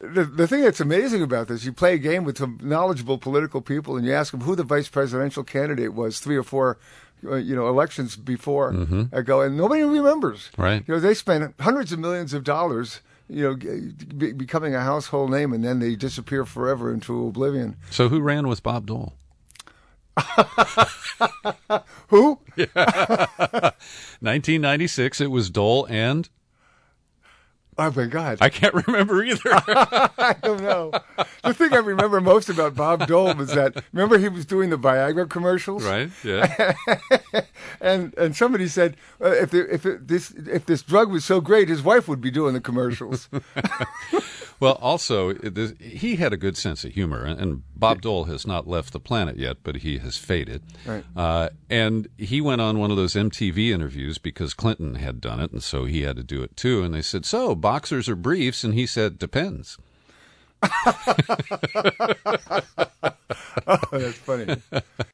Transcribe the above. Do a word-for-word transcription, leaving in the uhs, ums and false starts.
the, the thing that's amazing about this, you play a game with some knowledgeable political people, and you ask them who the vice presidential candidate was three or four, uh, you know, elections before mm-hmm. ago, and nobody remembers. Right. You know, they spent hundreds of millions of dollars, you know, g- becoming a household name, and then they disappear forever into oblivion. So who ran with Bob Dole? Who? nineteen ninety-six, it was Dole and... Oh, my God. I can't remember either. I don't know. The thing I remember most about Bob Dole was that, remember he was doing the Viagra commercials? Right, yeah. and and somebody said, uh, if there, if it, this if this drug was so great, his wife would be doing the commercials. Well, also, this, he had a good sense of humor, and Bob Dole has not left the planet yet, but he has faded. Right. Uh, and he went on one of those M T V interviews because Clinton had done it, and so he had to do it too. And they said, so, boxers or briefs? And he said, depends. Oh, that's funny.